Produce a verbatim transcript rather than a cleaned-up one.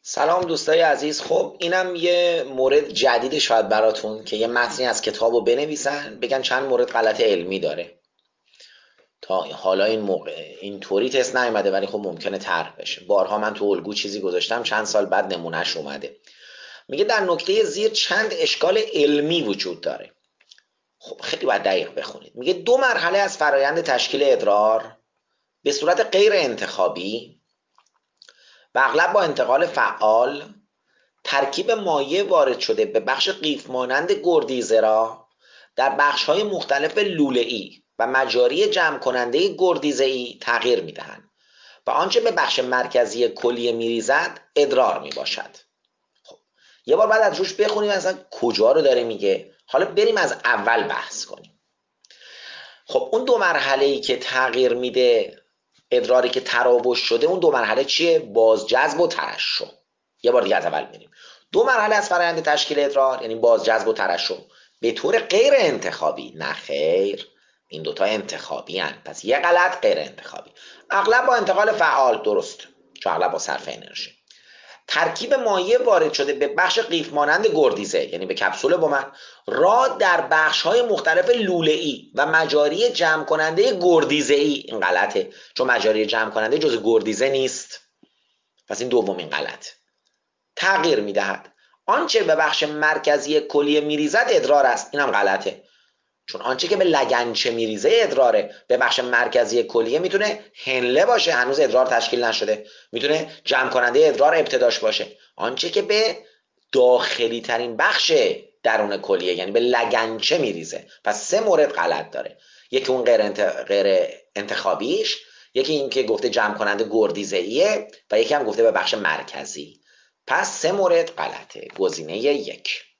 سلام دوستای عزیز. خب اینم یه مورد جدید شاید براتون که یه متنی از کتاب رو بنویسن بگن چند مورد غلط علمی داره. تا حالا این موقع اینطوری تست نیومده ولی خب ممکنه طرح بشه. بارها من تو الگو چیزی گذاشتم، چند سال بعد نمونهش اومده. میگه در نکته زیر چند اشکال علمی وجود داره. خب خیلی باید دقیق بخونید. میگه دو مرحله از فرایند تشکیل ادرار به صورت غیر انتخابی و اغلب با انتقال فعال، ترکیب مایع وارد شده به بخش قیف مانند گردیزه را در بخش‌های مختلف لوله‌ای و مجاری جمع کننده گردیزه‌ای تغییر می‌دهند و آنچه به بخش مرکزی کلیه می‌ریزد ادرار میباشد. خب یه بار بعد از روش بخونیم اصلا کجا رو داره میگه. حالا بریم از اول بحث کنیم. خب اون دو مرحله‌ای که تغییر میده، ادراری که تراوش شده، اون دو مرحله چیه؟ بازجذب و ترشح. یه بار دیگه از اول میریم. دو مرحله از فرآیند تشکیل ادرار یعنی بازجذب و ترشح به طور غیر انتخابی. نه خیر، این دوتا انتخابی هن. پس یه غلط، غیر انتخابی. اغلب با انتقال فعال، درست، چون اغلب با صرف انرژی. ترکیب مایع وارد شده به بخش قیف مانند گردیزه یعنی به کپسول بومن را در بخش های مختلف لوله‌ای و مجاری جمع کننده گردیزه‌ای. این غلطه، چون مجاری جمع کننده جز گردیزه نیست. پس این دومین غلط. تغییر میدهد. آنچه به بخش مرکزی کلیه میریزد ادرار است. اینم غلطه، چون آنچه که به لگنچه میریزه ادراره. به بخش مرکزی کلیه میتونه هنله باشه، هنوز ادرار تشکیل نشده، میتونه جمع کننده ادرار ابتداش باشه. آنچه که به داخلی ترین بخش درون کلیه یعنی به لگنچه میریزه. پس سه مورد غلط داره. یکی اون غیر, انت... غیر انتخابیش، یکی این که گفته جمع کننده گردیزه‌ایه و یکی هم گفته به بخش مرکزی. پس سه مورد غلطه. گزینه یک.